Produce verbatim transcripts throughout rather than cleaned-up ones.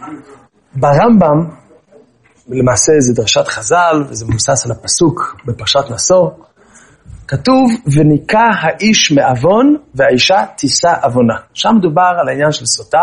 ברמב"ם, למעשה זה דרשת חז"ל, וזה מבוסס על הפסוק בפרשת נשוא, כתוב, וניקה האיש מעוון, והאישה תישא עוונה. שם מדובר על העניין של סוטה,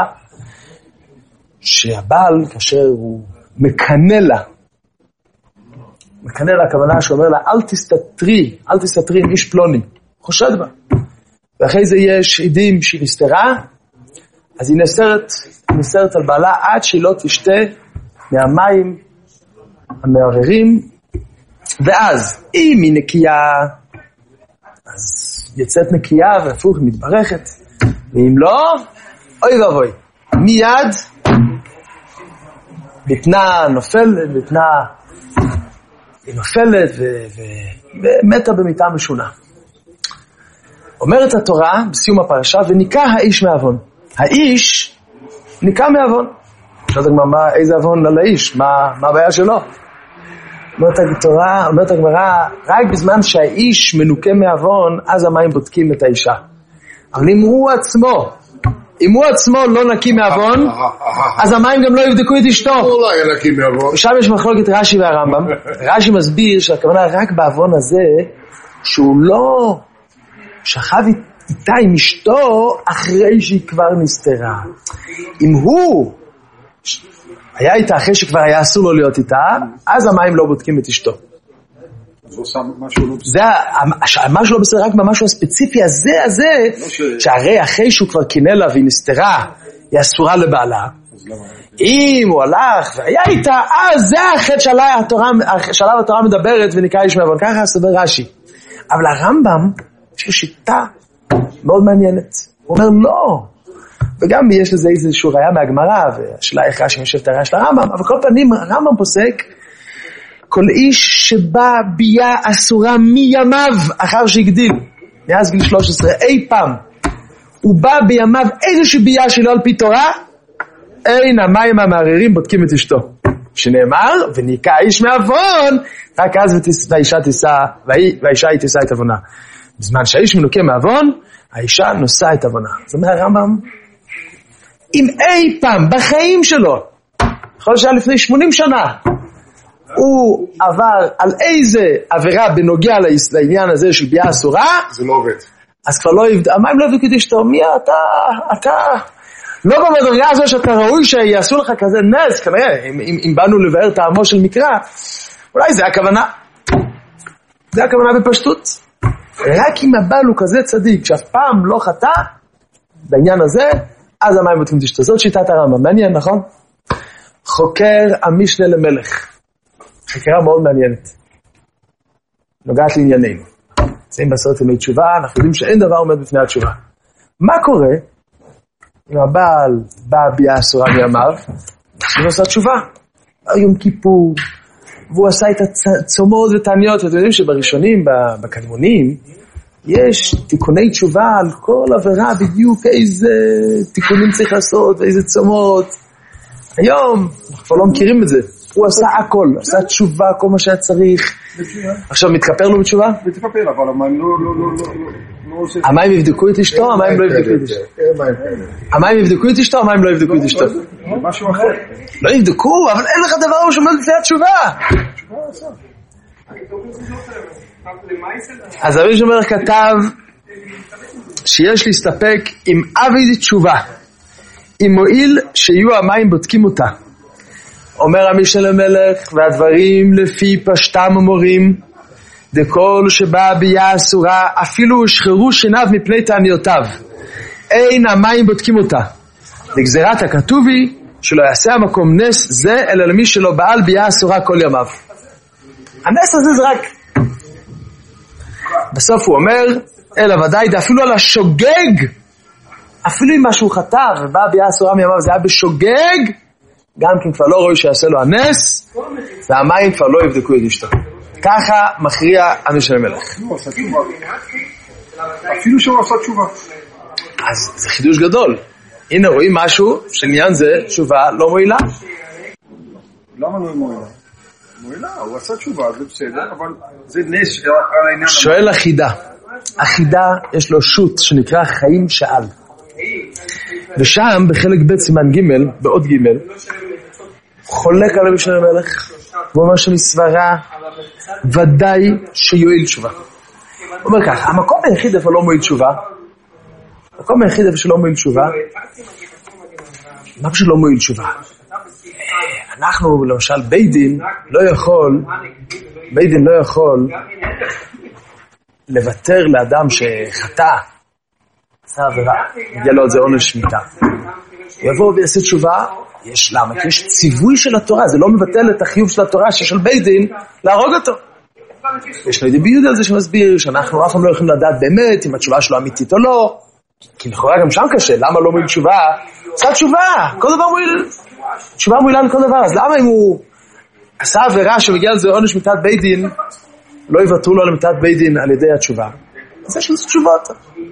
שהבעל, כאשר הוא מקנה לה, מקנה לה הכוונה שאומר לה, אל תסתתרי, אל תסתתרי עם איש פלוני, חושד בה. ואחרי זה יש עדים שהיא נסתרה, אז היא נסתרת, נסתרת על בעלה עד שהיא לא תשתה מהמים המערערים, ואז אם היא נקייה, אז יצאת נקייה והפוך היא מתברכת, ואם לא, אוי ואבוי, מיד בטנה נופלת, בטנה היא נופלת ו- ו- ומתה במיטה משונה. אומרת התורה בסיום הפרשה, וניקה האיש מעוון. האיש ניקה מעוון. שואלת הגמרא, מה, איזה עוון על האיש? מה, מה הבעיה שלו? אומרת התורה, אומרת הגמרא, רק בזמן שהאיש מנוקה מעוון, אז המים בודקים את האישה. אבל אם הוא עצמו, אם הוא עצמו לא נקי מעוון, אז המים גם לא יבדקו את אשתו. הוא לא היה נקי מעוון. שם יש מחלוקת רש"י והרמב"ם. רש"י מסביר שהכוונה רק בעוון הזה, שהוא לא שכב איתה עם אשתו אחרי שהיא כבר נסתרה. אם הוא היה איתה אחרי שכבר היה אסור לו להיות איתה, אז המים לא בודקים את אשתו. אז הוא עושה משהו לא בסדר. זה, משהו לא בסדר, רק במשהו הספציפי הזה, הזה, שהרי אחרי שהוא כבר קינא לה והיא נסתרה, היא אסורה לבעלה. אם הוא הלך והיה איתה, אז זה החטא שעליו התורה מדברת ונקרא איש מעוון. ככה הסבר רש"י. אבל הרמב"ם, יש לו שיטה מאוד מעניינת. הוא אומר לא. וגם יש לזה איזשהו ראיה מהגמרא, והשאלה איך רש"י יושב את הראיה של הרמב"ם, אבל כל פנים הרמב"ם פוסק, כל איש שבא ביה אסורה מימיו אחר שהגדיל, מאז גיל שלוש עשרה, אי פעם, הוא בא בימיו איזושהי ביה שלא על פי תורה, אין המים המערערים בודקים את אשתו. שנאמר, וניקה האיש מעוון, רק אז והאישה תישא, והאישה היא תישא את עוונה. בזמן שהאיש מנוקה מעוון, האישה נושא את עוונה. זאת אומרת הרמב"ם, אם אי פעם בחיים שלו, יכול שהיה לפני שמונים שנה, הוא עבר על איזה עבירה בנוגע לעניין הזה של בייה אסורה, זה לא עובד. אז כבר לא יבד... המים לא יבדקו את אשתו, מי אתה, אתה, לא במדרגה הזו שאתה ראוי שיעשו לך כזה נס, כנראה, אם, אם, אם באנו לבאר טעמו של מקרא, אולי זה הכוונה, זה הכוונה בפשטות. רק אם הבעל הוא כזה צדיק, שאף פעם לא חטא, בעניין הזה, אז המים בודקים את אשתו. זאת שיטת הרמב"ם, מעניין, נכון? חוקר המשנה למלך. חקירה מאוד מעניינת. נוגעת לענייננו. נמצאים בעשרת ימי תשובה, אנחנו יודעים שאין דבר עומד בפני התשובה. מה קורה אם הבעל בא בייה אסורה מימיו, הוא עושה תשובה? יום כיפור, והוא עשה את הצומות ותעניות, ואתם יודעים שבראשונים, בקדמונים, יש תיקוני תשובה על כל עבירה בדיוק איזה תיקונים צריך לעשות, ואיזה צומות. היום, אנחנו כבר לא מכירים את זה. הוא עשה הכל, עשה תשובה, כל מה שהיה צריך. עכשיו, מתכפר לו בתשובה? מתכפר, אבל המים לא, לא, לא, לא, לא... המים יבדקו את אשתו, המים לא יבדקו את אשתו. המים יבדקו את אשתו, המים לא יבדקו את אשתו. משהו אחר. לא יבדקו, אבל אין לך דבר שעומד לפני התשובה. אז אבי שומר כתב שיש להסתפק עם אבי תשובה, אם מועיל שיהיו המים בודקים אותה. אומר המשנה למלך, והדברים לפי פשטם ומורים, דכל שבא בייה אסורה, אפילו שחררו שיניו מפני תעניותיו, אין המים בודקים אותה. לגזירת הכתובי, שלא יעשה המקום נס זה, אלא למי שלא בעל בייה אסורה כל ימיו. הנס הזה זה רק... בסוף הוא אומר, אלא ודאי, אפילו על השוגג, אפילו אם משהו חטא ובא בייה אסורה מימיו, זה היה בשוגג, גם כן כבר לא רואה שיעשה לו הנס, והמים כבר לא יבדקו את אשתו. ככה מכריע המשנה למלך. אפילו שהוא עשה תשובה. אז זה חידוש גדול. הנה רואים משהו שעניין זה תשובה לא מועילה. למה לא מועילה? מועילה, הוא עשה תשובה, זה בסדר, אבל זה נס על העניין. שואל החידה. החידה יש לו שוט שנקרא חיים שאל. ושם בחלק ב' סימן ג', בעוד ג', חולק על המשנה למלך, הוא אומר שמסברה ודאי שיועיל תשובה. הוא אומר כך, המקום היחיד איפה לא מועיל תשובה, המקום היחיד איפה שלא מועיל תשובה, מה פשוט לא מועיל תשובה? אנחנו, למשל, בית דין לא יכול, בית דין לא יכול לוותר לאדם שחטא, עשה עבירה, יהיה לו את זה עונש שמיטה. יבוא ויעשה תשובה, יש למה? כי יש ציווי של התורה, זה לא מבטל את החיוב של התורה שיש על בית דין להרוג אותו. יש לי ביודע על זה שמסביר שאנחנו אף פעם לא יכולים לדעת באמת אם התשובה שלו אמיתית או לא, כי לכאורה גם שם קשה, למה לא מועיל תשובה? עשה תשובה, כל דבר מועיל, תשובה מועילה לכל דבר, אז למה אם הוא עשה עבירה שמגיע לזה עונש מיתת בית דין, לא יוותרו לו על מיתת בית דין על ידי התשובה? אז יש לזה תשובות.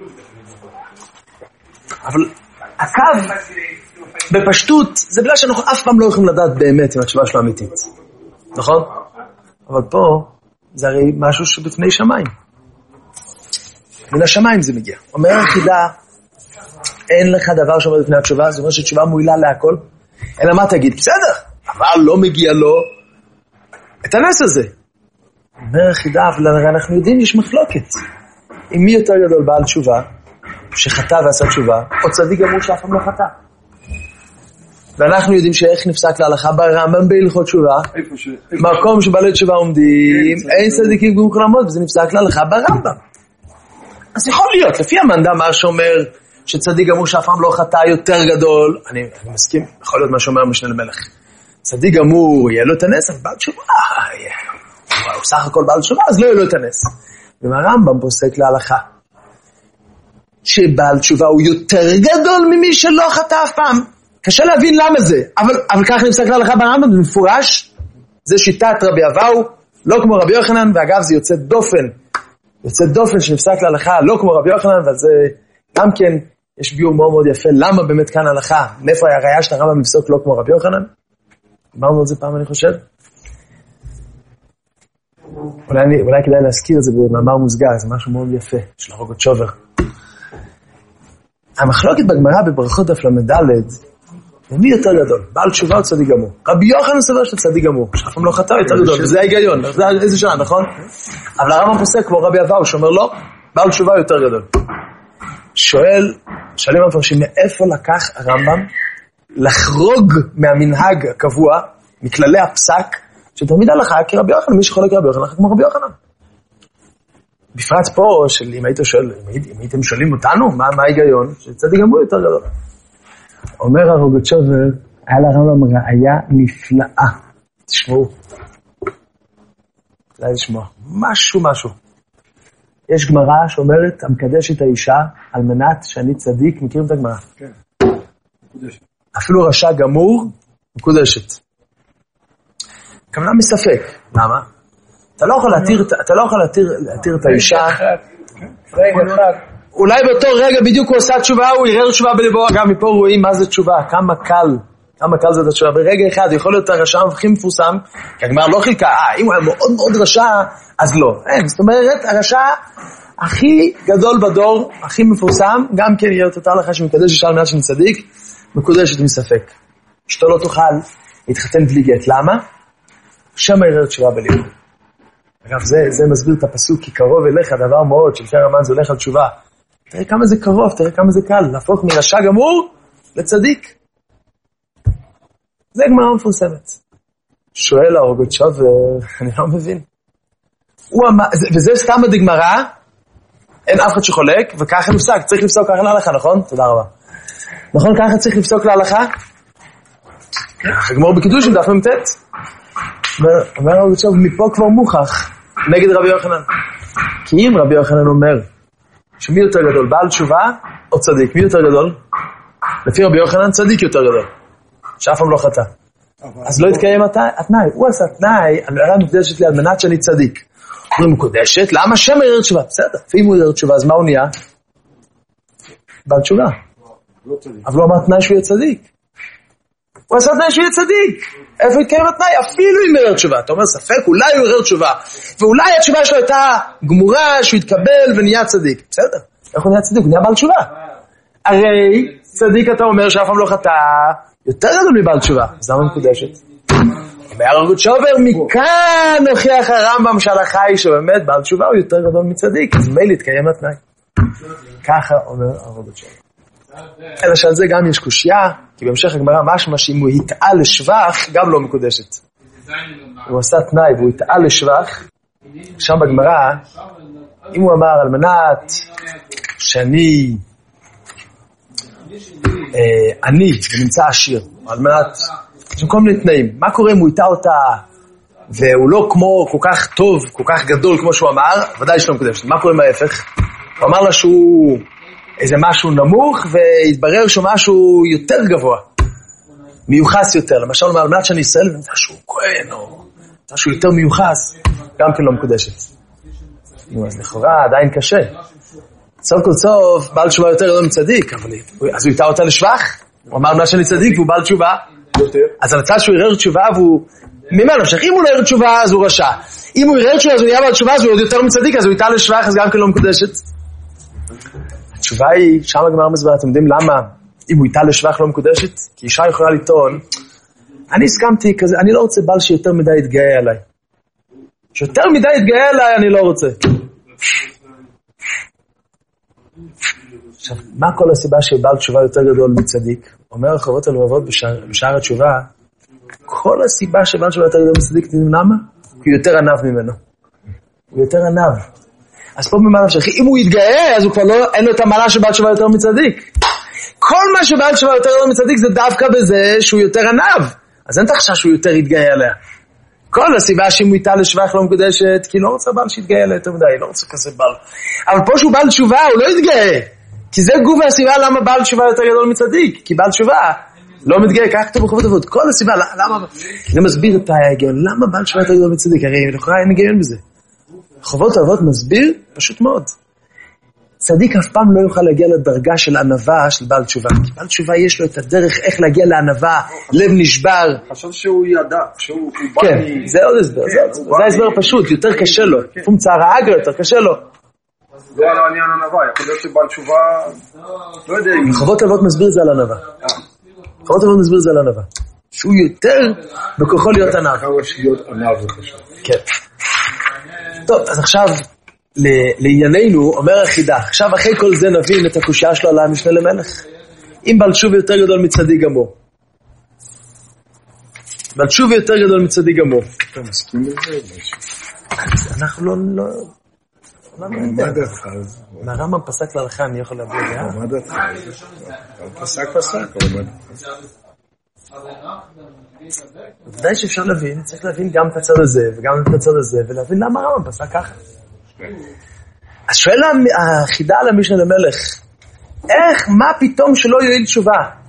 אבל הקו בפשטות זה בגלל שאנחנו אף פעם לא יכולים לדעת באמת אם התשובה שלו אמיתית, נכון? אבל פה זה הרי משהו שבפני שמיים, מן השמיים זה מגיע. אומר היחידה, אין לך דבר שאומר לפני התשובה, זאת אומרת שתשובה מועילה להכל, אלא מה תגיד? בסדר, אבל לא מגיע לו את הנס הזה. אומר היחידה, אבל אנחנו יודעים, יש מחלוקת. אם מי יותר גדול בעל תשובה, שחטא ועשה תשובה, או צדיק גמור שאף פעם לא חטא. ואנחנו יודעים שאיך נפסק להלכה ברמב"ם בהלכות תשובה, מקום שבעלי תשובה עומדים, אין צדיקים גמור לעמוד, וזה נפסק להלכה ברמב"ם. אז יכול להיות, לפי המנדה מה שאומר שצדיק גמור שאף פעם לא חטא יותר גדול, אני, אני מסכים, יכול להיות מה שאומר משנה למלך. צדיק גמור, יהיה לו את הנס, אבל בעל תשובה, הוא סך הכל בעל תשובה, אז לא יהיה לו את הנס. ומהרמב"ם פוסק להלכה, שבעל תשובה הוא יותר גדול ממי שלא חטא אף פעם. קשה להבין למה זה, אבל, אבל כך נפסק להלכה ברמב"ם, במפורש, זה שיטת רבי אבאו, לא כמו רבי יוחנן, ואגב זה יוצא דופן, יוצא דופן שנפסק להלכה, לא כמו רבי יוחנן, אבל זה גם כן, יש ביור מאוד מאוד יפה, למה באמת כאן הלכה, מאיפה היה הראיה של הרמב"ם לפסוק לא כמו רבי יוחנן? אמרנו את זה פעם אני חושב. אולי, אני, אולי כדאי להזכיר את זה במאמר מוסגר, זה משהו מאוד יפה, של הרוגוצ'ובר. המחלוקת בגמרא בברכות דף למדלת, ומי יותר גדול? בעל תשובה או צדיק גמור? רבי יוחנן סבר של צדיק גמור, שאף פעם לא חטא יותר גדול, וזה ההיגיון, זה איזה שעה, נכון? אבל הרמב"ם פוסק כמו רבי אבאו, שאומר לא, בעל תשובה יותר גדול. שואל, שואלים המפרשים, מאיפה לקח הרמב"ם לחרוג מהמנהג הקבוע, מכללי הפסק, שתמיד הלכה כרבי יוחנן, מי שחולק רבי יוחנן, הלכה כמו רבי יוחנן. בפרט פה, של אם הייתם שואל, אם הייתם שואלים אותנו, מה, מה ההיגיון? שצדיק גמור יותר גדול. אומר הרוגוצ'ובר, היה לרמב"ם ראיה נפלאה. תשמעו. זה לשמוע. משהו, משהו. יש גמרא שאומרת, המקדש את האישה על מנת שאני צדיק, מכירים את הגמרא? כן. מקודשת. אפילו רשע גמור, מקודשת. כמובן מספק. למה? אתה לא יכול להתיר, אתה לא יכול להתיר, להתיר את האישה. רגע אחד. אולי באותו רגע בדיוק הוא עושה תשובה, הוא יראה תשובה בלבו, גם מפה רואים מה זה תשובה, כמה קל, כמה קל זה את התשובה. ברגע אחד יכול להיות הרשע הכי מפורסם, כי הגמרא לא חילקה, אה, אם הוא היה מאוד מאוד רשע, אז לא. אין, זאת אומרת, הרשע הכי גדול בדור, הכי מפורסם, גם כן יהיה אותה הלכה שמקדש אישה על מנת שאני צדיק, מקודשת מספק. אשתו לא תוכל להתחתן בלי גט. למה? שם יראה תשובה בלבו. אגב, זה, זה מסביר את הפסוק, כי קרוב אליך דבר מאוד, שלפי הרמן זה הולך על תשובה. תראה כמה זה קרוב, תראה כמה זה קל, להפוך מרשע גמור לצדיק. זה גמרא מפורסמת. שואל הרוגוצ'ובר, אני לא מבין. אמר, וזה סתם בגמרא, אין אף אחד שחולק, וככה נפסק, צריך לפסוק ככה להלכה, נכון? תודה רבה. נכון, ככה צריך לפסוק להלכה? הגמור בקידוש עם דף ממתת. אומר הרוגוצ'ובר, מפה כבר מוכח, נגד רבי יוחנן. כי אם רבי יוחנן אומר, שמי יותר גדול, בעל תשובה או צדיק? מי יותר גדול? לפי רבי יוחנן צדיק יותר גדול, שאף פעם לא חטא. אז לא יתקיים התנאי, הוא עשה תנאי, הנערה מקודשת לי על מנת שאני צדיק. הוא מקודשת, למה שם יראה תשובה? בסדר, ואם הוא יראה תשובה, אז מה הוא נהיה? בעל תשובה. אבל הוא אמר תנאי שהוא יהיה צדיק. הוא עשה תנאי שהוא יהיה צדיק. איפה יתקיים התנאי? אפילו אם יראה תשובה. אתה אומר ספק, אולי הוא יראה תשובה. ואולי התשובה שלו הייתה גמורה, שהוא יתקבל ונהיה צדיק. בסדר, איך הוא נהיה צדיק? הוא נהיה בעל תשובה. הרי צדיק אתה אומר שאף פעם לא חטא, יותר גדול מבעל תשובה. אז למה מקודשת? אומר הרגות שובר, מכאן הוכיח הרמב"ם של החי שבאמת בעל תשובה הוא יותר גדול מצדיק, אז מילא יתקיים התנאי. ככה אומר הרגות שובר. אלא שעל זה גם יש קושיה, כי בהמשך הגמרא משמע שאם הוא יתעל לשבח, גם לא מקודשת. הוא עשה תנאי והוא יתעל לשבח, שם בגמרא, אם הוא אמר על מנת שאני אני ונמצא עשיר, על מנת, יש כל מיני תנאים, מה קורה אם הוא יטע אותה והוא לא כמו כל כך טוב, כל כך גדול כמו שהוא אמר, ודאי שלא מקודשת. מה קורה עם ההפך? הוא אמר לה שהוא איזה משהו נמוך והתברר שהוא משהו יותר גבוה, מיוחס יותר, למשל על מנת שאני ישראל ונמצא שהוא כהן או משהו יותר מיוחס, גם כן לא מקודשת. אז לכאורה עדיין קשה. סוף כל סוף בעל תשובה יותר גדול מצדיק, אבל אז הוא יטע אותה לשבח, הוא אמר מה שאני צדיק והוא בעל תשובה, אז על הצד שהוא יראה תשובה והוא ממה נמשך, אם הוא לא יראה תשובה אז הוא רשע, אם הוא יראה תשובה אז הוא יהיה בעל תשובה אז הוא עוד יותר מצדיק, אז הוא יטע לשבח אז גם כן לא מקודשת. התשובה היא, שם הגמרא מסביר, אתם יודעים למה אם הוא יטע לשבח לא מקודשת? כי אישה יכולה לטעון, אני הסכמתי כזה, אני לא רוצה בעל שיותר מדי יתגאה עליי, שיותר מדי יתגאה עליי אני לא רוצה. עכשיו, מה כל הסיבה שבעל תשובה יותר גדול מצדיק? אומר הרחובות הלבבות בשער, בשער התשובה, כל הסיבה שבעל תשובה יותר גדול מצדיק, אתם יודעים למה? כי הוא יותר ענב ממנו. הוא יותר ענב. אז פה במה נמשך, אם הוא יתגאה, אז הוא כבר לא, אין לו את המעלה שבעל תשובה יותר מצדיק. כל מה שבעל תשובה יותר גדול מצדיק, זה דווקא בזה שהוא יותר ענב. אז אין תחשש שהוא יותר יתגאה עליה. כל הסיבה שאם הוא יטע לשבח לא מקודשת, כי לא רוצה בעל שיתגאה עליה יותר מדי, לא רוצה כזה בעל. אבל פה שהוא בעל תשובה, הוא לא יתגאה. כי זה גוף הסיבה למה בעל תשובה יותר גדול מצדיק. כי בעל תשובה לא מתגאה, כך כתוב בחובות אבות. כל הסיבה, למה? אני מסביר את ההיגיון, למה בעל תשובה יותר גדול מצדיק? הרי לכאורה אין היגיון בזה. חובות אבות מסביר פשוט מאוד. צדיק אף פעם לא יוכל להגיע לדרגה של ענווה של בעל תשובה. כי בעל תשובה יש לו את הדרך איך להגיע לענווה, לב נשבר. חשב שהוא ידע, שהוא בא... כן, זה עוד הסבר, זה הסבר פשוט, יותר קשה לו. פום צער האגר יותר קשה לו. לא על העניין ענווה, יכול להיות שבעל תשובה... לא יודע אם... חובות אבות מסביר זה על ענווה. חובות אבות מסביר זה על ענווה. שהוא יותר בכוחו להיות ענב. כמה להיות ענב זה חשוב. כן. טוב, אז עכשיו... לענייננו, אומר החידה, עכשיו אחרי כל זה נבין את הקושיה שלו על המשנה למלך. אם בעל תשובה יותר גדול מצדיק גמור. בעל תשובה יותר גדול מצדיק גמור. אתה מסכים לזה? אנחנו לא... מה דעתך? מהרמב"ם פסק להלכה, אני יכול להביא דעה? מה דעתך? פסק פסק, אבל מה דעתך? ודאי שאפשר להבין, צריך להבין גם את הצד הזה וגם את הצד הזה, ולהבין למה הרמב"ם פסק ככה. אז שואל החידה על המשנה למלך, איך, מה פתאום שלא יועיל תשובה?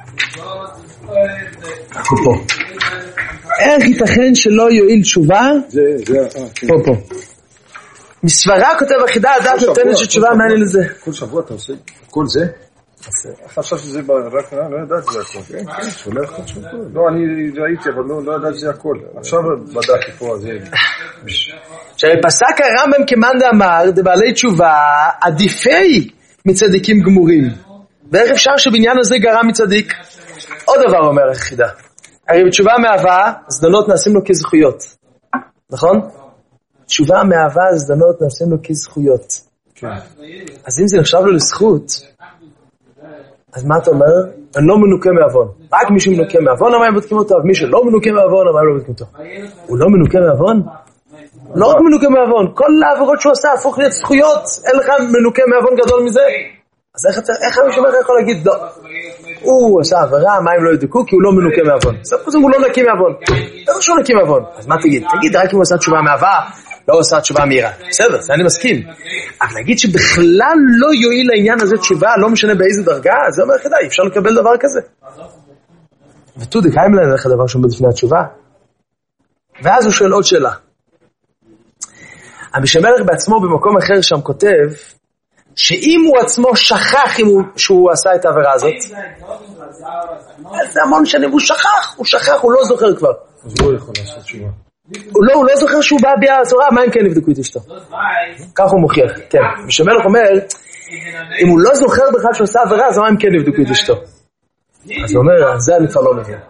אנחנו פה. איך ייתכן שלא יועיל תשובה? זה, זה, פה, פה. מסברה כותב החידה, הדעת נותנת שתשובה מעניין לזה. כל שבוע אתה עושה כל זה? חשב שזה רק, לא ידעתי זה הכל. כן, כן, שולח לך תשובה. לא, אני ראיתי, אבל לא ידעתי זה הכל. עכשיו בדקתי פה, זה... שהרי פסק הרמב"ם כמאן דאמר, דבעלי תשובה עדיפי מצדיקים גמורים. ואיך אפשר שבעניין הזה גרם מצדיק? עוד דבר אומר החידה. הרי בתשובה מאהבה, זדונות נעשים לו כזכויות. נכון? תשובה מאהבה, זדונות נעשים לו כזכויות. כן. אז אם זה נחשב לו לזכות, אז מה אתה אומר? אני לא מנוקה מעוון. רק מישהו מנוקה מעוון, למה הם בודקים אותו? מי שלא מנוקה מעוון, למה הם לא בודקים אותו? הוא לא מנוקה מעוון? לא רק מנוקה מעוון, כל העבירות שהוא עשה הפוך להיות זכויות, אין לך מנוקה מעוון גדול מזה. אז איך מישהו יכול להגיד, לא, הוא עשה עבירה, מה הם לא ידקו? כי הוא לא מנוקה מעוון. בסדר, הוא לא נקי מעוון. איך שהוא נקי מעוון? אז מה תגיד? תגיד, רק אם הוא עשה תשובה מאהבה, לא עשה תשובה מהירה. בסדר, זה אני מסכים. אבל להגיד שבכלל לא יועיל לעניין הזה תשובה, לא משנה באיזה דרגה, זה אומר כדאי, אפשר לקבל דבר כזה. ותודי, קיים להם לך דבר שעומד לפני התשובה? ואז הוא שואל עוד שאלה. המשנה למלך בעצמו במקום אחר שם כותב, שאם הוא עצמו שכח אם הוא, שהוא עשה את העבירה הזאת, זה המון שנים, הוא שכח, הוא שכח, הוא לא זוכר כבר. אז הוא לא יכול לעשות תשובה. הוא לא, הוא לא זוכר שהוא בא ביאה הסורה, מה אם כן נבדקו את אשתו? כך הוא מוכיח, כן. המשנה למלך אומר, אם הוא לא זוכר בכלל שהוא עשה עבירה, אז מה אם כן נבדקו את אשתו? אז הוא אומר, זה אני כבר לא מבין.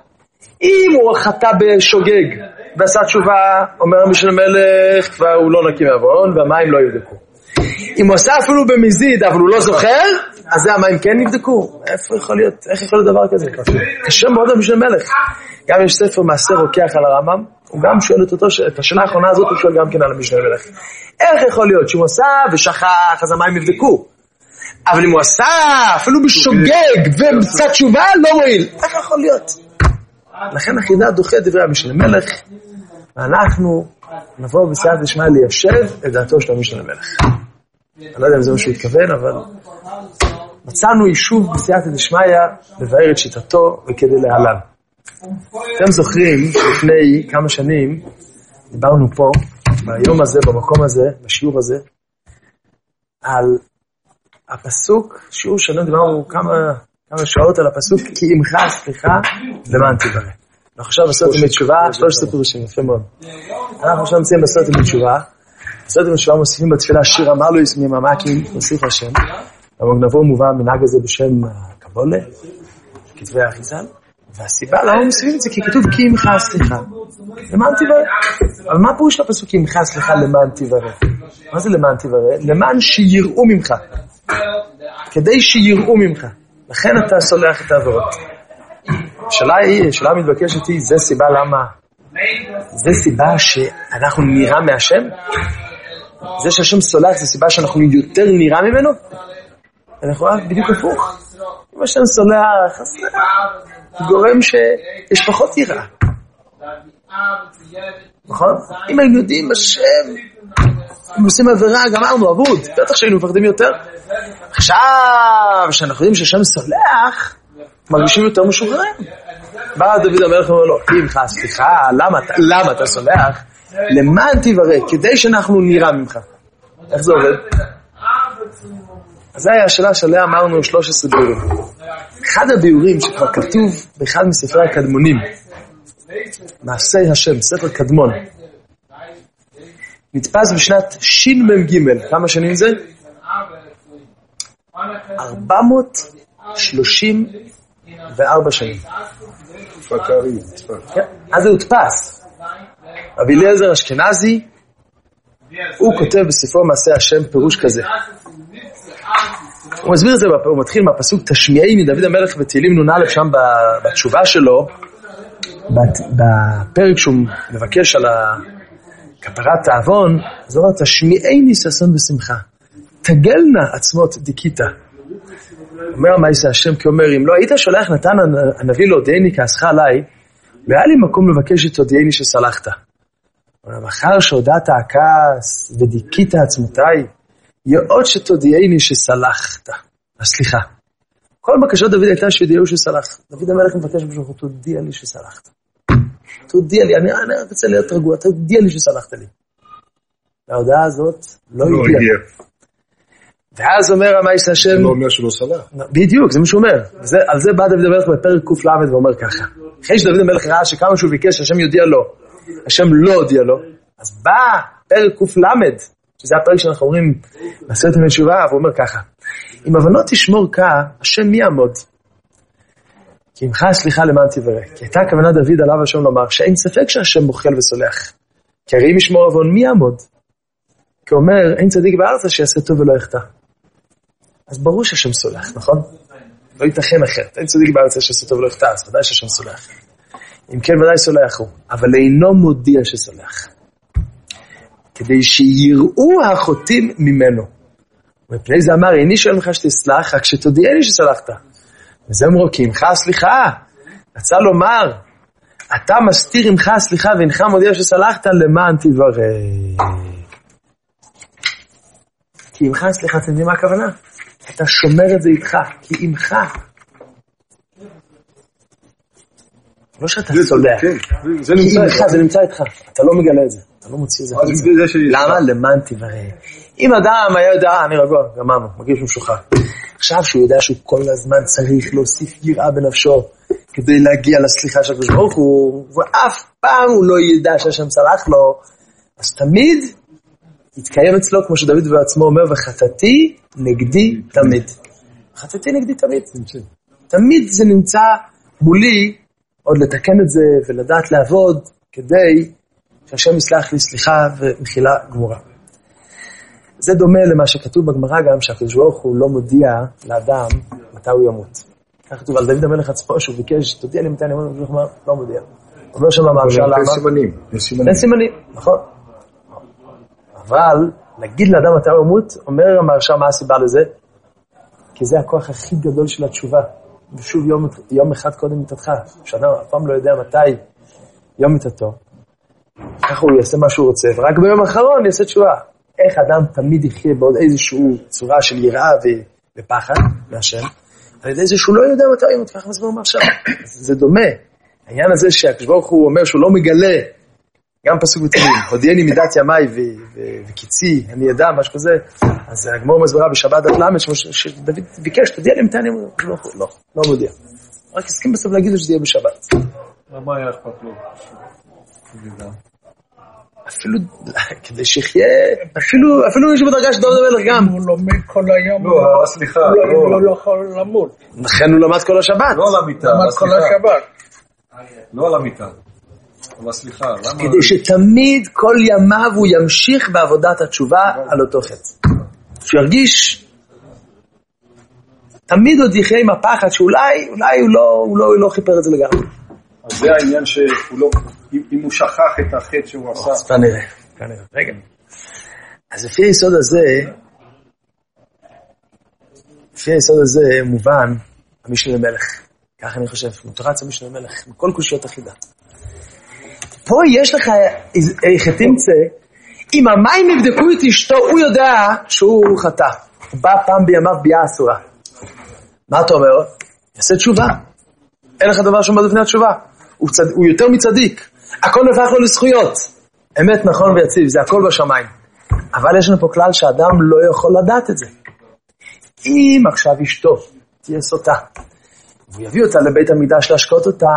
אם הוא חטא בשוגג ועשה תשובה, אומר המשנה למלך, כבר הוא לא נקי מעוון והמים לא יבדקו. אם הוא עשה אפילו במזיד אבל הוא לא זוכר, אז זה המים כן נבדקו. איפה יכול להיות, איך יכול להיות דבר כזה? קשה מאוד המשנה למלך. גם יש ספר מעשה רוקח על הרמב"ם, הוא גם שואל את אותו, את השאלה האחרונה הזאת הוא שואל גם כן על המשנה למלך. איך יכול להיות שהוא עשה ושכח, אז המים יבדקו? אבל אם הוא עשה אפילו בשוגג ובצד תשובה, לא מועיל. איך יכול להיות? לכן החידה דוחה דברי המשנה למלך, ואנחנו נבוא בסייעתא דשמיא ליישב את דעתו של המשנה למלך. אני לא יודע אם זה מה שהוא התכוון, אבל מצאנו יישוב בסייעתא דשמיא לבאר את שיטתו וכדי להלן. אתם זוכרים שלפני כמה שנים דיברנו פה, ביום הזה, במקום הזה, בשיעור הזה, על הפסוק, שיעור שלנו דיברנו כמה, כמה שעות על הפסוק, כי עמך סליחה למען תברא. אנחנו עכשיו בסוף ימי תשובה, שלוש עשרה פירושים, יפה מאוד. אנחנו עכשיו נמצאים בסוף ימי תשובה, בסוף ימי תשובה מוסיפים בתפילה שיר אמר לו יסמי ממקים, מוסיף השם. המגנבו מובא מנהג הזה בשם הקבולה, כתבי האחיז"ל, והסיבה למה מוסיפים את זה, כי כתוב כי עמך סליחה למען תברא. אבל מה פירוש לפסוק כי עמך סליחה למען תברא? מה זה למען תברא? למען שיראו ממך. כדי שיראו ממך. לכן אתה סולח את העבירות. השאלה היא, השאלה המתבקשת היא, זה סיבה למה? זה סיבה שאנחנו נראה מהשם? זה שהשם סולח זה סיבה שאנחנו יותר נראה ממנו? אנחנו רואים בדיוק הפוך. אם השם סולח, אז גורם שיש פחות יראה. נכון? אם היינו יודעים השם, אם עושים עבירה, גמרנו, אבוד, בטח שהיינו מפחדים יותר. עכשיו, שאנחנו יודעים שהשם סולח, מרגישים יותר משוחררים. בא דוד המלך ואומר לו, עמך סליחה, למה, למה אתה סולח? למען תברא, כדי שאנחנו נראה ממך. איך זה עובד? אז זה היה השאלה שעליה אמרנו שלוש עשרה ביורים. אחד הביורים שכבר כתוב באחד מספרי הקדמונים, מעשי השם, ספר קדמון, נתפס בשנת ש"מ, כמה שנים זה? ארבע מאות שלושים וארבע שנים. אז זה הודפס. רבי אליעזר אשכנזי, הוא כותב בספרו מעשי השם פירוש כזה. הוא מסביר את זה, הוא מתחיל מהפסוק תשמיעי מדוד המלך בתהילים נ"א שם בתשובה שלו, בפרק שהוא מבקש על כפרת העוון, זה אומר תשמיעי ששון ושמחה, תגלנה עצמות דיכית. אומר מעשה השם כי אומר, אם לא היית שולח נתן הנביא להודיעני כעסך עליי, לא היה לי מקום לבקש את הודיעני שסלחת. אבל אחר שהודעת הכעס ודיכית עצמותיי, יאות שתודיעני שסלחת. סליחה. כל בקשת דוד הייתה שידיעו שסלח. דוד המלך מבקש בשבילך, תודיע לי שסלחת. תודיע לי, אני, אני רוצה להיות רגוע, תודיע לי שסלחת לי. וההודעה הזאת לא הגיעה. ואז אומר המעשה השם... זה לא אומר שלא סלח. בדיוק, זה מה שהוא אומר. וזה, על זה בא דוד המלך בפרק קוף למד ואומר ככה. אחרי שדוד המלך ראה שכמה שהוא ביקש, השם יודיע לו, השם לא הודיע לו, אז בא פרק קוף למד, שזה הפרק שאנחנו אומרים, בעשרת ימי תשובה, והוא אומר ככה, אם הבנות תשמור כה, השם מי יעמוד? כי עמך סליחה למען תברא. כי הייתה כוונה דוד עליו השם לומר, שאין ספק שהשם מוחל וסולח. כי הרי אם ישמור עוון, מי יעמוד? כי הוא אומר, אין צדיק בארץ שיעשה טוב ולא יחטא. אז ברור שהשם סולח, נכון? לא ייתכן אחרת. אין צדיק בארץ שיעשה טוב ולא יחטא, אז ודאי שהשם סולח. אם כן ודאי סולח הוא, אבל אינו מודיע שסולח. כדי שיראו החוטאים ממנו. מפני זה אמר, איני שואל ממך שתסלח, רק שתודיעני שסלחת. וזה אמרו, כי עמך סליחה. רצה לומר, אתה מסתיר עמך סליחה, ואינך מודיע שסלחת למען תברא. כי עמך סליחה, אתם יודעים מה הכוונה? אתה שומר את זה איתך, כי עמך. לא שאתה סולח. כי עמך, זה נמצא איתך. אתה לא מגלה את זה. אתה לא מוציא את זה. למה? למען תברא. אם אדם היה יודע, אני רגוע, גמרנו, מגיש משוחרר. עכשיו שהוא יודע שהוא כל הזמן צריך להוסיף יראה בנפשו, כדי להגיע לסליחה של הקדוש ברוך הוא, ואף פעם הוא לא ידע שהשם סלח לו, אז תמיד יתקיים אצלו, כמו שדוד בעצמו אומר, וחטאתי נגדי תמיד. חטאתי נגדי תמיד. תמיד זה נמצא מולי, עוד לתקן את זה ולדעת לעבוד כדי שהשם יסלח לי סליחה ומחילה גמורה. זה דומה למה שכתוב בגמרא גם, שהקדוש ברוך הוא לא מודיע לאדם מתי הוא ימות. כך כתוב על דוד המלך עצמו, שהוא ביקש, תודיע לי מתי אני אמות, הוא לא מודיע. הוא לא שמע מהרשע למה. אין סימנים. אין סימנים, נכון. אבל להגיד לאדם מתי הוא ימות, אומר המהרשע מה הסיבה לזה? כי זה הכוח הכי גדול של התשובה. ושוב יום, יום אחד קודם מיתתך, שאדם אף פעם לא יודע מתי יום מיתתו. ככה הוא יעשה מה שהוא רוצה, ורק ביום האחרון יעשה תשובה. איך אדם תמיד יחיה בעוד איזושהי צורה של יראה ופחד מהשם, על ידי זה שהוא לא יודע מתי ימות, ככה מסבר מהשם. זה דומה. העניין הזה שהקדוש ברוך הוא אומר שהוא לא מגלה, גם פסוק בתהילים, הודיעני מידת ימיי וקיצי, אני ידע, משהו כזה, אז הגמרא מסבירה בשבת דף למד, שדוד ביקש, תודיע לי מתי אני אמות, לא, לא מודיע. רק הסכים בסוף להגיד לו שזה יהיה בשבת. מה היה אכפת לו? אפילו, כדי שיחיה, אפילו, אפילו מישהו בדרגה של דוד המלך גם. הוא לומד כל היום. לא, סליחה. הוא לא יכול למות. לכן הוא למד כל השבת. לא על המיטה, למד כל השבת. לא על המיטה. אבל סליחה, למה? כדי שתמיד כל ימיו הוא ימשיך בעבודת התשובה על אותו חטא. שירגיש, תמיד עוד יחיה עם הפחד שאולי, אולי הוא לא, הוא לא, הוא לא חיפר את זה לגמרי. אז זה העניין שהוא לא, אם הוא שכח את החטא שהוא עשה. אז כנראה, כנראה. רגע. אז לפי היסוד הזה, לפי היסוד הזה מובן המשנה למלך. ככה אני חושב, מותרץ המשנה למלך, מכל קושיות אחידה. פה יש לך איך תמצא, אם המים יבדקו את אשתו, הוא יודע שהוא חטא. הוא בא פעם בימיו ביאה אסורה. מה אתה אומר? יעשה תשובה. אין לך דבר שעומד לפני התשובה. הוא, צד... הוא יותר מצדיק. הכל נפח לו לזכויות. אמת, נכון ויציב, זה הכל בשמיים. אבל יש לנו פה כלל שאדם לא יכול לדעת את זה. אם עכשיו אשתו תהיה סוטה, והוא יביא אותה לבית המקדש להשקות אותה,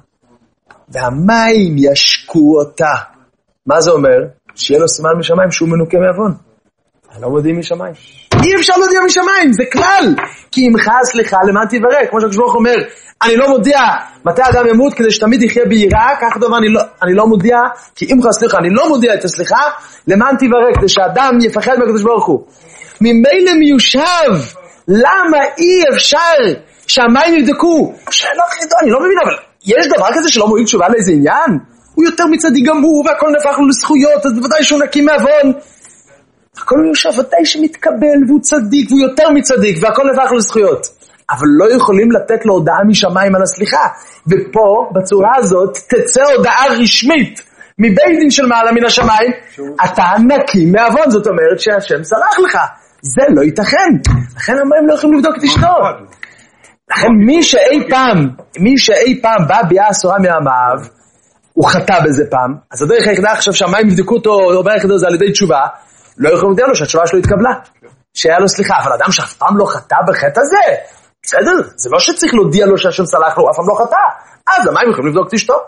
והמים ישקו אותה. מה זה אומר? שיהיה לו סימן משמיים שהוא מנוקה מעוון. לא מודיעים משמיים. אי אפשר להודיע משמיים, זה כלל. כי אם חס סליחה, למען תברק. כמו שהקדוש ברוך הוא אומר, אני לא מודיע מתי אדם ימות, כדי שתמיד יחיה ביראה, כך דבר אני לא, אני לא מודיע, כי אם חס סליחה, אני לא מודיע את הסליחה, למען תברק, כדי שאדם יפחד מהקדוש ברוך הוא. ממילא מיושב, למה אי אפשר שהמים יבדקו? שאלה חידו, אני לא מבין, אבל יש דבר כזה שלא מועיל תשובה לאיזה עניין? הוא יותר מצדיק גמור, והכל נפח לו לזכויות, אז בוודאי שהוא נקי מעוון. הכל מיושב, ודאי שמתקבל, והוא צדיק, והוא יותר מצדיק, והכל נפח לו לזכויות. אבל לא יכולים לתת לו הודעה משמיים על הסליחה. ופה, בצורה הזאת, תצא הודעה רשמית, מבית דין של מעלה מן השמיים, אתה נקי מעוון, זאת אומרת שהשם סלח לך. זה לא ייתכן. לכן המים לא יכולים לבדוק את אשתו. לכן מי שאי פעם, מי שאי פעם בא ביאה אסורה מימיו, הוא חטא בזה פעם, אז הדרך היחידה עכשיו שהמים יבדקו אותו, או הדרך היחידה זה על ידי תשובה, לא יכולים לדעת לו שהתשובה שלו התקבלה. שהיה לו סליחה, אבל אדם שאף פעם לא חטא בחטא הזה, בסדר, זה לא שצריך להודיע לו שהשם סלח לו, אף פעם לא חטא. אז המים יכולים לבדוק את אשתו.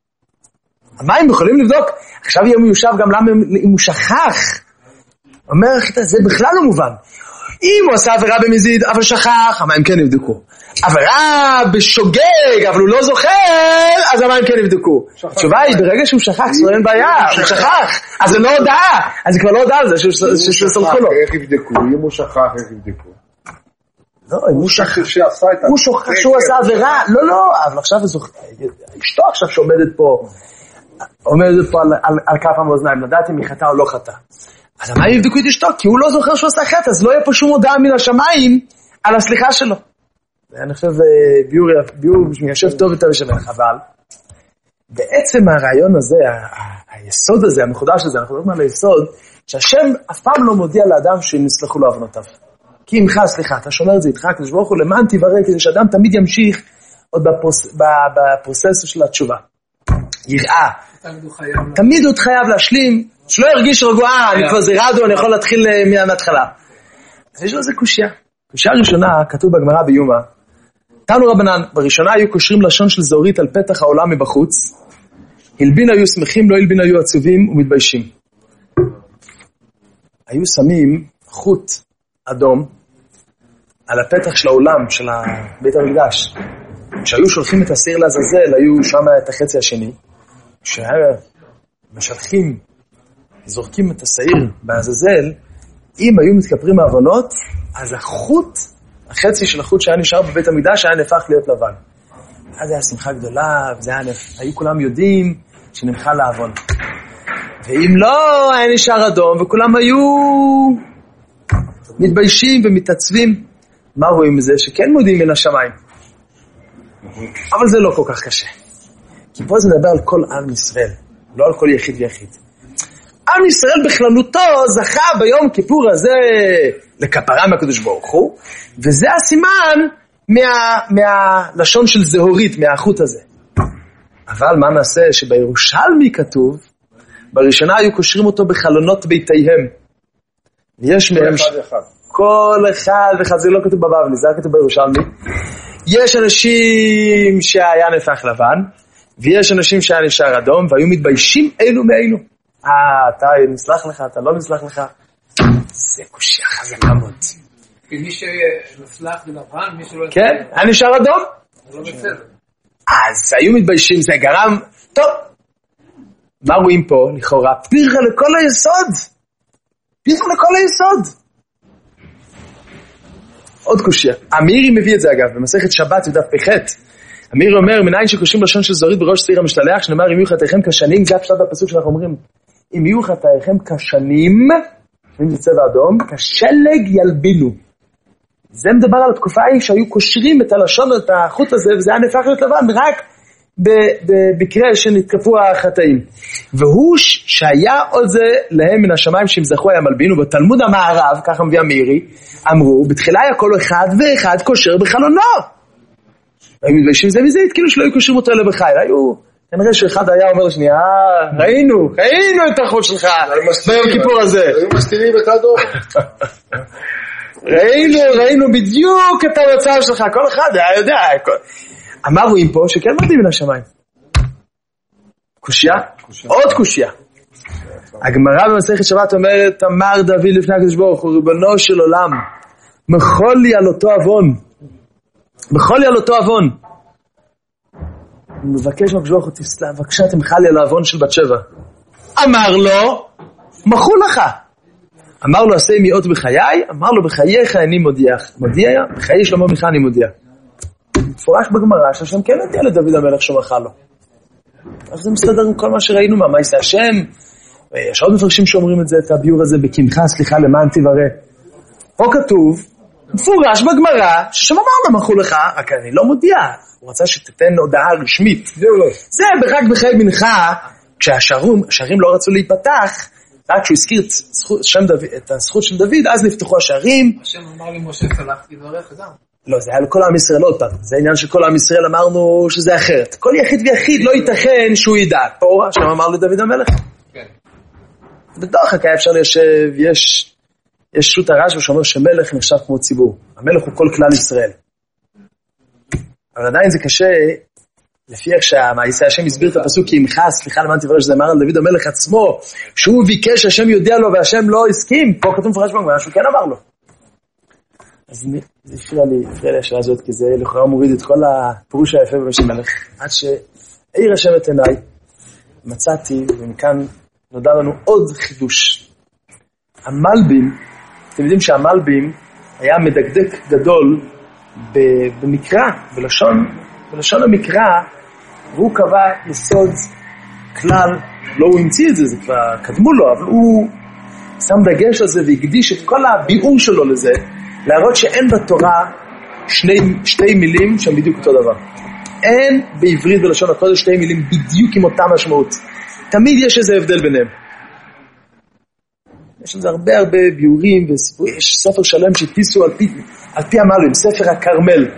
המים יכולים לבדוק, עכשיו יהיה מיושב גם למה אם הוא שכח. אומר, זה בכלל לא מובן. אם הוא עשה עבירה במזיד, אבל שכח, המים כן יבדקו. עבירה בשוגג, אבל הוא לא זוכר, אז המים כן יבדקו. התשובה היא, ברגע שהוא שכח, זה אין בעיה, הוא שכח. אז זה לא הודעה, אז זה כבר לא הודעה על זה, שסלחו לו. איך יבדקו? אם הוא שכח, איך יבדקו? לא, אם הוא שכח, הוא שוכח שהוא עשה עבירה, לא, לא, אבל עכשיו אשתו עכשיו שעומדת פה, עומדת פה על כף המאזניים, לדעת אם היא חטא או לא חטא. אז המים יבדקו את אשתו, כי הוא לא זוכר שהוא עשה חטא, אז לא יהיה פה שום הודעה מן השמיים על הסליחה שלו. אני חושב ביור, ביור מיישב טוב יותר משמח, אבל בעצם הרעיון הזה, היסוד הזה, המחודש הזה, אנחנו מדברים על היסוד, שהשם אף פעם לא מודיע לאדם שנסלחו לו עוונותיו. כי אם חס, סליחה, אתה שומר את זה איתך, כדי שברך הוא למען תברק, כדי שאדם תמיד ימשיך עוד בפרוס, בפרוסס של התשובה. יראה. תמיד הוא חייב להשלים, שלא ירגיש רגועה, אני כבר זירדו, אני יכול להתחיל מההתחלה. אז יש לו איזה קושיה. קושיה ראשונה, כתוב בגמרא ביומא, תנו רבנן, בראשונה היו קושרים לשון של זורית על פתח העולם מבחוץ, הלבין היו שמחים, לא הלבין היו עצובים ומתביישים. היו שמים חוט אדום על הפתח של העולם, של בית המקדש, כשהיו שולחים את הסיר לעזאזל, היו שם את החצי השני, כשמשלחים, זורקים את הסיר בעזאזל, אם היו מתכפרים מהעוונות, אז החוט, החצי של החוט שהיה נשאר בבית המקדש, היה נהפך להיות לבן. אז היה שמחה גדולה, וזה היה נפ... היו כולם יודעים שנמחה לעוון. ואם לא, היה נשאר אדום, וכולם היו מתביישים ומתעצבים. מה רואים מזה? שכן מודים מן השמיים. אבל זה לא כל כך קשה. כי פה זה מדבר על כל עם ישראל, לא על כל יחיד ויחיד. עם ישראל בכללותו זכה ביום כיפור הזה לכפרה מהקדוש ברוך הוא, וזה הסימן מה, מהלשון של זהורית, מהחוט הזה. אבל מה נעשה שבירושלמי כתוב, בראשונה היו קושרים אותו בחלונות ביתיהם. יש מהם... אחד אחד. כל אחד ואחד, זה לא כתוב בבבלי, זה היה כתוב בירושלמי. יש אנשים שהיה נפח לבן, ויש אנשים שהיה נשאר אדום, והיו מתביישים אלו מאלו. אה, אתה נסלח לך, אתה לא נסלח לך. זה קושיה חזקה מאוד. כי מי שנסלח לבן, מי שלא... כן, היה נשאר אדום. זה לא בסדר. אז היו מתביישים, זה גרם... טוב, מה רואים פה, לכאורה? פירה לכל היסוד. פירה לכל היסוד. עוד קושיה. אמירי מביא את זה אגב, במסכת שבת ידף פחת. אמירי אומר, מנין שקושרים לשון של זורית בראש סיר המשתלח, שנאמר, אם יהיו חטאיכם כשנים, זה הפשט בפסוק שאנחנו אומרים, אם יהיו חטאיכם כשנים, שנים זה צבע אדום, כשלג ילבינו. זה מדבר על התקופה ההיא שהיו קושרים את הלשון, את החוט הזה, וזה היה נהפך להיות לבן, רק במקרה שנתקפו החטאים. והוא שהיה עוד זה להם מן השמיים שהם זכו היה מלבינו, בתלמוד המערב, ככה מביא אמירי, אמרו, בתחילה היה כל אחד ואחד קושר בחלונו. היו מתביישים זה מזה, כאילו שלא היו קושרים אותו אלה בחיל. היו, כנראה שאחד היה אומר לשני, אה, ראינו, ראינו את החוט שלך ביום כיפור הזה. היו מסתירים את האדום. ראינו, ראינו בדיוק את המצב שלך, כל אחד היה יודע. אמר רואים פה שכן מרדים מן השמיים. קושיה? עוד קושיה. הגמרא במסכת שבת אומרת, אמר דוד לפני הקדוש ברוך הוא, ריבונו של עולם, מחול לי על אותו אבון. מחול לי על אותו אבון. אני מבקש מהקדוש ברוך הוא, בבקשה תמחה לי על האבון של בת שבע. אמר לו, מחו לך. אמר לו, עשה מיעוט בחיי, אמר לו, בחייך אני מודיע. מודיע? בחיי שלמה מיכה אני מודיע. מפורש בגמרא, שהשם כן נתיע לדוד המלך שמחה לו. אז זה מסתדר עם כל מה שראינו, מה, מה יעשה השם? יש עוד מפרשים שאומרים את זה, את הביור הזה, בקמחה, סליחה, למען תברא. פה כתוב, מפורש בגמרא, ששם אמר לו, מחו לך, רק אני לא מודיע. הוא רצה שתתן הודעה רשמית. זה רק בחיי מנחה, כשהשערים לא רצו להיפתח, רק כשהוא הזכיר את הזכות של דוד, אז נפתחו השערים. השם אמר לי, משה סלחתי דבריך גם. לא, זה היה לכל עם ישראל עוד פעם. זה העניין של כל עם ישראל, אמרנו שזה אחרת. כל יחיד ויחיד לא ייתכן שהוא ידע. פה השם אמר לדוד המלך. כן. בתוך הכי אפשר ליישב, יש, יש שו"ת הרשב"א שאומר שמלך נחשב כמו ציבור. המלך הוא כל כלל ישראל. אבל עדיין זה קשה, לפי איך שהמעשה השם הסביר את הפסוק, כי עמך, סליחה למען תברא, שזה אמר על דוד המלך עצמו, שהוא ביקש, השם יודיע לו והשם לא הסכים. פה כתוב מפורש בגמרא שהוא כן אמר לו. אז זה הפריע לי, הפריע לי השאלה הזאת, כי זה לכאורה מוריד את כל הפירוש היפה במשך מלך. עד שהעיר השם את עיניי, מצאתי, ומכאן נודע לנו עוד חידוש. המלבים, אתם יודעים שהמלבים היה מדקדק גדול במקרא, בלשון, בלשון המקרא, והוא קבע יסוד כלל, לא הוא המציא את זה, זה כבר קדמו לו, אבל הוא שם דגש על זה והקדיש את כל הביאור שלו לזה, להראות שאין בתורה שני, שתי מילים שהן בדיוק אותו דבר. אין בעברית בלשון הקודש שתי מילים בדיוק עם אותה משמעות. תמיד יש איזה הבדל ביניהם. יש לזה הרבה הרבה ביורים וסיפורים. יש ספר שלם שתפיסו על פי, על פי המלבים, ספר הכרמל.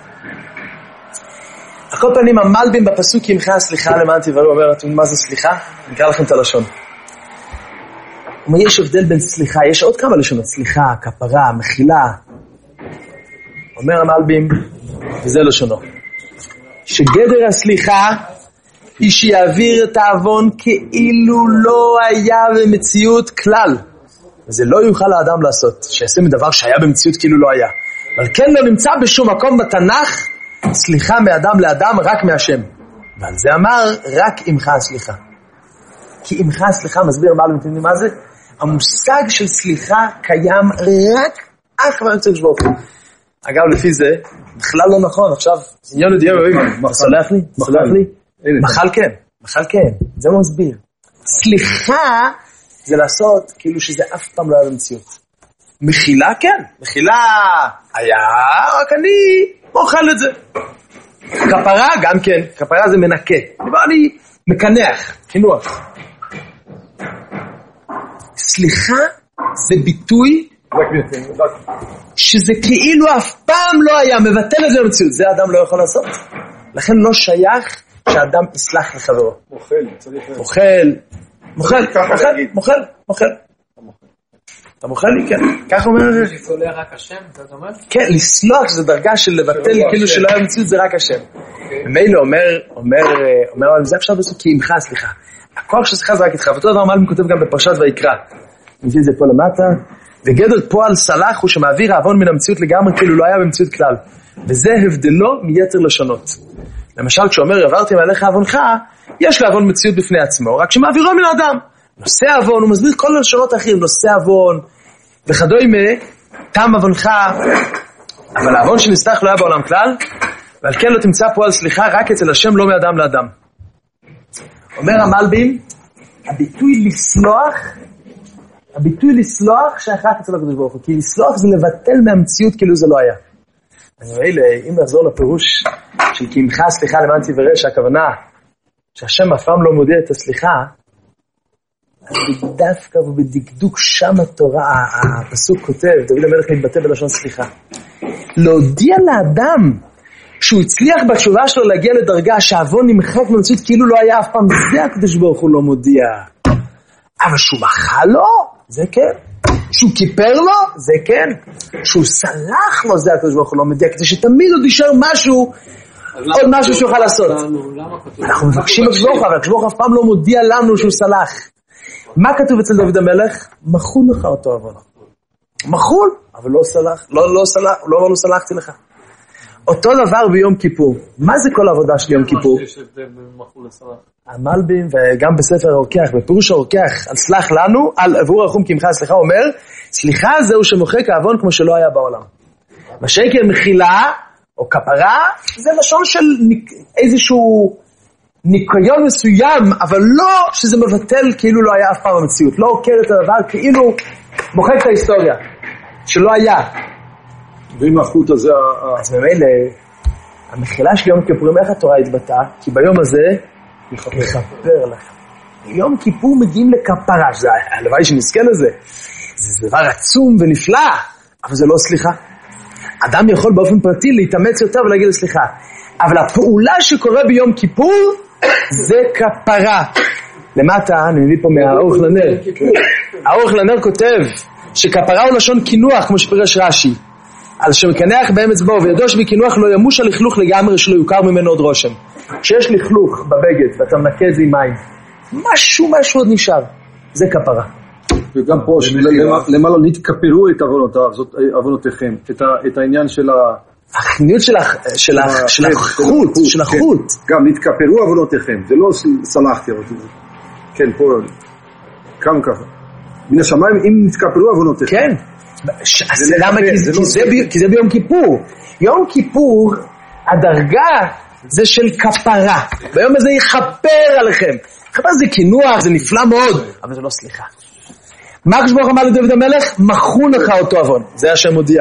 על כל פנים המלבים בפסוק ימך סליחה למען תברא, הוא אומר, אתם מה זה סליחה? אני אקרא לכם את הלשון. הוא אומר, יש הבדל בין סליחה, יש עוד כמה לשונות, סליחה, כפרה, מחילה. אומר המלבים, וזה לשונו, שגדר הסליחה היא שיעביר את האבון כאילו לא היה במציאות כלל. וזה לא יוכל האדם לעשות, שיעשה מדבר שהיה במציאות כאילו לא היה. אבל כן לא נמצא בשום מקום בתנ"ך סליחה מאדם לאדם רק מהשם. ועל זה אמר, רק עמך הסליחה. כי עמך הסליחה, מסביר מה אתם יודעים מה זה? המושג של סליחה קיים רק אך ורק אצל ברוך הוא. אגב, לפי זה, בכלל לא נכון. עכשיו, עניין לדיין, סולח לי? סולח לי? מחל כן, מחל כן. זה מה מסביר. סליחה זה לעשות כאילו שזה אף פעם לא היה במציאות. מחילה כן, מחילה היה, רק אני מוכל את זה. כפרה גם כן, כפרה זה מנקה. אני מקנח, חינוך. סליחה זה ביטוי שזה כאילו אף פעם לא היה, מבטל את זה במציאות. זה האדם לא יכול לעשות. לכן לא שייך שהאדם יסלח לחברו. מוכל, צריך... מוכל, מוכל, מוכל, מוכל, מוכל. אתה מוכל לי? כן. כך אומר... לסלוח רק השם, אתה אומר? כן, לסלוח שזה דרגה של לבטל כאילו שלא היה במציאות, זה רק השם. ומילא אומר, אומר, אומר, זה אפשר בסוף כי עמך, סליחה. הכוח של סליחה זה רק איתך, ואותו דבר מלבים כותב גם בפרשת ויקרא. מביא את זה פה למטה. וגדר פועל סלח הוא שמעביר העוון מן המציאות לגמרי כאילו לא היה במציאות כלל. וזה הבדלו מיתר לשונות. למשל, כשאומר, עברתי מעליך עוונך, יש לעוון מציאות בפני עצמו, רק שמעבירו מן האדם. נושא עוון, הוא מסביר כל הלשונות האחרים, נושא עוון, וכדומה, תם עוונך, אבל העוון שנסלח לא היה בעולם כלל, ועל כן לא תמצא פועל סליחה רק אצל השם, לא מאדם לאדם. אומר המלבים, הביטוי לסלוח, הביטוי לסלוח שייך רק אצל הקדוש ברוך הוא, כי לסלוח זה לבטל מהמציאות כאילו זה לא היה. אני רואה, אם נחזור לפירוש של כי עמך סליחה למען ציוורא, שהכוונה שהשם אף פעם לא מודיע את הסליחה, אז בדווקא ובדקדוק שם התורה, הפסוק כותב, דוד המלך מתבטא בלשון סליחה. להודיע לאדם שהוא הצליח בתשובה שלו להגיע לדרגה שהעוון נמחק במציאות כאילו לא היה אף פעם, זה הקדוש ברוך הוא לא מודיע. אבל שהוא מחל לו, זה כן. שהוא כיפר לו, זה כן. שהוא סלח לו, זה הקדוש ברוך הוא לא מודיע, כדי שתמיד עוד יישאר משהו, עוד משהו שיוכל לעשות. אנחנו מבקשים את ברוך, אבל הקדוש ברוך אף פעם לא מודיע לנו שהוא סלח. מה כתוב אצל דוד המלך? מחול לך אותו עוון. מחול, אבל לא סלח, לא לא סלח, לא לא סלחתי לך. אותו דבר ביום כיפור. מה זה כל העבודה של יום כיפור? המלבים וגם בספר הרוקח, בפירוש הרוקח, על סלח לנו, על עבור רחום כי עמך סליחה, אומר, סליחה זהו שמוחק העוון כמו שלא היה בעולם. מה שכן מחילה או כפרה, זה לשון של איזשהו ניקיון מסוים, אבל לא שזה מבטל כאילו לא היה אף פעם במציאות. לא עוקר את הדבר, כאילו מוחק את ההיסטוריה, שלא היה. ואם החוט הזה... אז במילא, המחילה של יום כיפורים, איך התורה התבטאה? כי ביום הזה, יכפר לך. יום כיפור מגיעים לכפרה, שזה הלוואי שנזכה לזה. זה דבר עצום ונפלא, אבל זה לא סליחה. אדם יכול באופן פרטי להתאמץ יותר ולהגיד סליחה. אבל הפעולה שקורה ביום כיפור, זה כפרה. למטה, אני מביא פה מהאורך לנר. האורך לנר כותב שכפרה הוא לשון כינוח, כמו שפרש רש"י. על שמקנח בהם אצבעו, וידוע שבכינוח לא ימוש הלכלוך לגמרי שלא יוכר ממנו עוד רושם. כשיש לכלוך בבגד ואתה מנקה את זה עם מים, משהו משהו עוד נשאר. זה כפרה. וגם פה, למה לא נתכפרו את עוונותיכם, את העניין של ה... החיניות של החוט, של החוט. גם נתכפרו עוונותיכם, זה לא סלחתי. כן, פה, כמה ככה. מן השמיים, אם נתכפרו עוונותיכם. כן. למה? כי זה ביום כיפור. יום כיפור, הדרגה זה של כפרה. ביום הזה יכפר עליכם. כפרה זה כינוח, זה נפלא מאוד, אבל זה לא סליחה. מה הקדוש ברוך הוא אמר לדוד המלך? מחו לך אותו עוון. זה השם מודיע.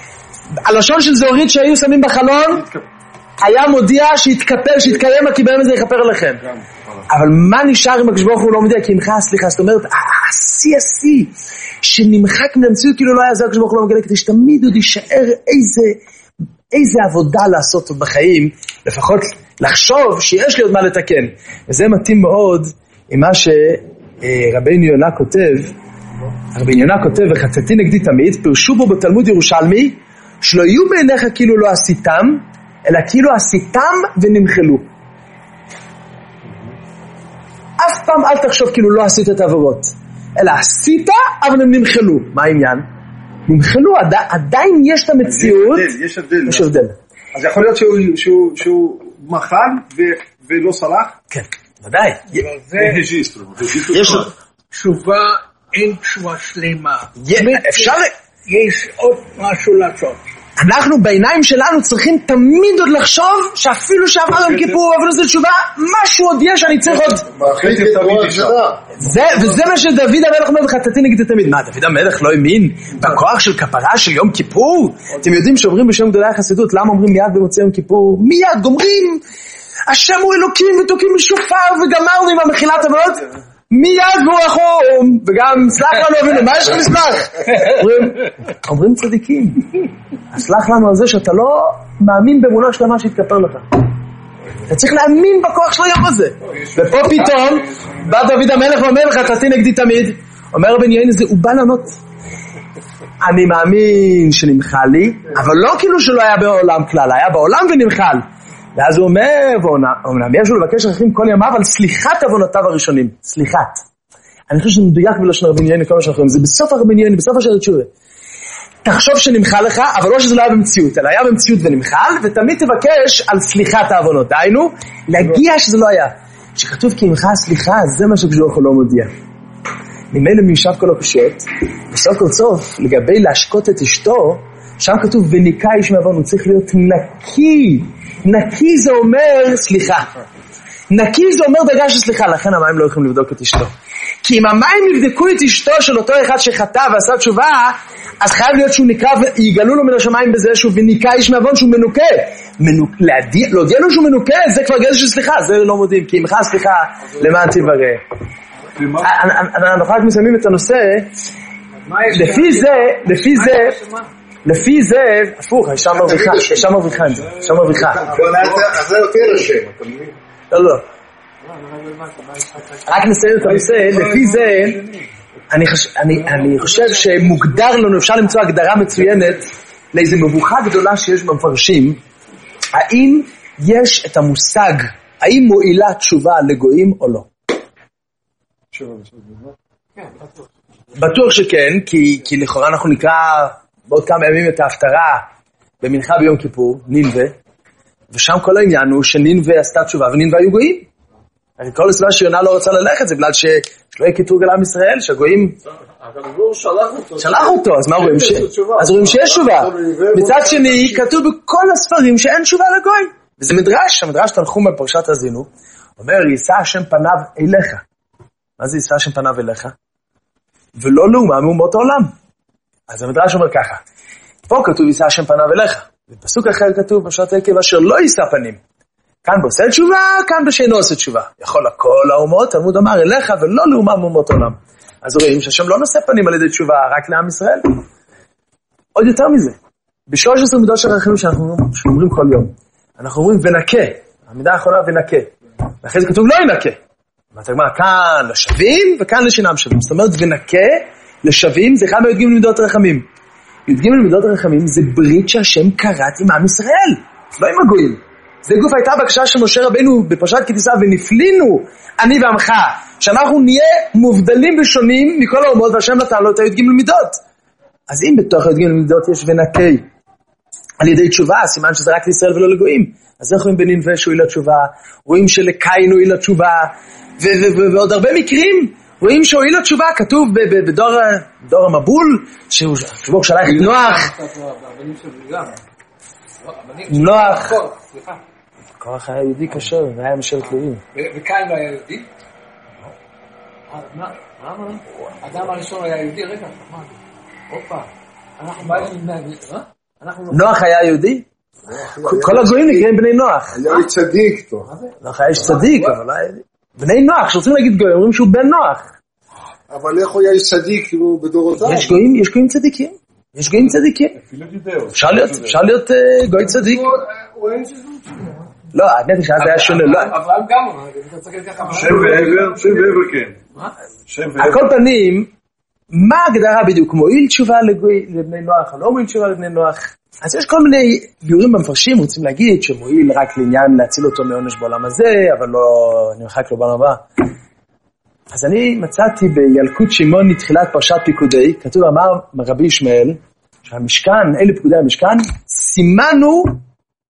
הלשון של זהורית שהיו שמים בחלון, היה מודיע שיתכפר, שיתקיים, כי ביום הזה יכפר עליכם. אבל מה נשאר אם הקדוש ברוך הוא לא מודיע? כי עמך סליחה. זאת אומרת, השיא השיא שנמחק מן המציאות כאילו לא היה זה הקדוש ברוך הוא לא מגלה, כדי שתמיד עוד יישאר איזה איזה עבודה לעשות בחיים, לפחות לחשוב שיש לי עוד מה לתקן. וזה מתאים מאוד עם מה שרבינו יונה כותב. רבינו יונה כותב, וחצאתי נגדי תמיד, פירשו בו בתלמוד ירושלמי, שלא יהיו בעיניך כאילו לא עשיתם, אלא כאילו עשיתם ונמחלו. אף פעם אל תחשוב כאילו לא עשית את העברות, אלא עשית, אבל הם נמחלו. מה העניין? נמחלו, עדיין יש את המציאות. יש הבדל. יש הבדל. אז יכול להיות שהוא מחל ולא סלח? כן, ודאי. יש לו תשובה, אין תשובה שלמה. אפשר... יש עוד משהו לעשות. אנחנו בעיניים שלנו צריכים תמיד עוד לחשוב שאפילו שעבר יום כיפור אבל זה תשובה, משהו עוד יש, אני צריך עוד... וזה מה שדוד המלך אומר בחטאתי נגדי תמיד. מה, דוד המלך לא האמין בכוח של כפרה של יום כיפור? אתם יודעים שאומרים בשם גדולי החסידות, למה אומרים מיד במוצאי יום כיפור? מיד אומרים השם הוא אלוקים ותוקים משופר וגמרנו עם המחילת עבודות מיד והוא רחום וגם סלח לנו אבינו. מה יש לך לסלח? אומרים צדיקים, סלח לנו על זה שאתה לא מאמין באמונה שלמה שהתכפר לך. אתה צריך להאמין בכוח של היום הזה. ופה פתאום בא דוד המלך ואומר לך חטאתי נגדי תמיד. אומר רבן יאיר זה הוא בא לענות, אני מאמין שנמחל לי, אבל לא כאילו שלא היה בעולם כלל, היה בעולם ונמחל. ואז הוא אומר, ואומנם יש לו לבקש רחמים כל ימיו על סליחת עוונותיו הראשונים. סליחת. אני חושב שזה מדויק בלשון רבן יאיר כל מה שאנחנו אומרים. זה בסוף הרבן יאיר, בסוף השאלה תשובה. תחשוב שנמחל לך, אבל לא שזה לא היה במציאות, אלא היה במציאות ונמחל, ותמיד תבקש על סליחת העוונות. דהיינו, להגיע שזה לא היה. כשכתוב כי ממך סליחה, זה מה שקדוש ברוך הוא לא מודיע. ממילא מישב כל הקושיות, בסוף כל סוף, לגבי להשקות את אשתו, שם כתוב וניקה איש מעוון, הוא צריך להיות נקי. נקי זה אומר סליחה. נקי זה אומר דרגה של סליחה, לכן המים לא יכולים לבדוק את אשתו. כי אם המים יבדקו את אשתו של אותו אחד שחטא ועשה תשובה, אז חייב להיות שהוא נקרא ויגלו לו מן השמיים בזה שהוא וניקה איש מעוון שהוא מנוקה. מנוק... להודיע, להודיע לו שהוא מנוקה, זה כבר גזע של סליחה, זה לא מודיעים, כי אם לך סליחה למען תברא. אנחנו רק מסיימים את הנושא, לפי זה, לפי זה, לפי זה, הפוך, אישה מרוויחה, אישה מרוויחה, אישה מרוויחה. אז זה יותר השם, אתה מבין? לא, לא. רק נסיים את הנושא, לפי זה, אני חושב שמוגדר לנו, אפשר למצוא הגדרה מצוינת, לאיזו מבוכה גדולה שיש במפרשים, האם יש את המושג, האם מועילה תשובה לגויים או לא? בטוח שכן, כי לכאורה אנחנו נקרא בעוד כמה ימים את ההפטרה במנחה ביום כיפור, נינווה, ושם כל העניין הוא שנינווה עשתה תשובה ונינווה היו גויים. הרי כל הסיבה שיונה לא רוצה ללכת זה בגלל שלא יהיה קיטור גל עם ישראל, שהגויים שלח אותו, אז מה רואים? אז רואים שיש תשובה. מצד שני כתוב בכל הספרים שאין תשובה לגוי, וזה מדרש, המדרש תנחום בפרשת האזינו, אומר יישא השם פניו אליך. מה זה יישא השם פניו אליך? ולא לאומה מאומות העולם. אז המדרש אומר ככה, פה כתוב יישא השם פניו אליך, בפסוק אחר כתוב בשעת עקב אשר לא יישא פנים, כאן בעושה תשובה, כאן בשאינו עושה תשובה, יכול הכל האומות, תלמוד אמר אליך ולא לאומה מאומות העולם. אז רואים שהשם לא נושא פנים על ידי תשובה רק לעם ישראל. עוד יותר מזה, בשלוש עשרה מידות של רחמים שאנחנו אומרים כל יום, אנחנו אומרים ונקה, המידה האחרונה ונקה, ואחרי זה כתוב לא ינקה, ואתה אומר כאן לשווים וכאן לשינם שווים, זאת אומרת ונקה לשווים זה אחד מהי"ג למידות הרחמים. י"ג למידות הרחמים זה ברית שהשם קראת עם עם ישראל, לא עם הגויים. זה גוף הייתה בקשה של משה רבנו בפרשת כי תישא ונפלינו אני ועמך, שאנחנו נהיה מובדלים ושונים מכל האומות והשם נתן לו את הי"ג למידות. אז אם בתוך הי"ג למידות יש ונקה על ידי תשובה, סימן שזה רק לישראל ולא לגויים. אז איך רואים בנינווה שהוא אילה תשובה, רואים שלקין הוא אילה תשובה, ועוד הרבה מקרים רואים שהועיל לו תשובה, כתוב בדור המבול, שהוא שלח את נוח. נוח. כוח היה יהודי קשר, והיה משל תלויים. וקין לא היה יהודי? מה? אדם הראשון היה יהודי? רגע, מה? אופה. אנחנו בעלים... נוח היה יהודי? כל הגויים נקראים בני נוח. היה איש צדיק. נוח היה איש צדיק, אבל היה... בני נוח, שרוצים להגיד גוי, אומרים שהוא בן נוח. אבל איך הוא היה איש צדיק בדורותיו? יש גויים, יש גויים צדיקים. יש גויים צדיקים. אפשר להיות, אפשר להיות גוי צדיק. לא, האמת שאז היה שונה. אברהם גם, אתה צריך ככה. שם ועבר, שם ועבר כן. על כל פנים, מה ההגדרה בדיוק? מועיל תשובה לבני נוח, או לא מועיל תשובה לבני נוח? אז יש כל מיני ביורים במפרשים, רוצים להגיד שמועיל רק לעניין להציל אותו מעונש בעולם הזה, אבל לא נמחק לו בעולם הבא. אז אני מצאתי בילקוט שמעון מתחילת פרשת פיקודי, כתוב אמר רבי ישמעאל, שהמשכן, אלה פקודי המשכן, סימנו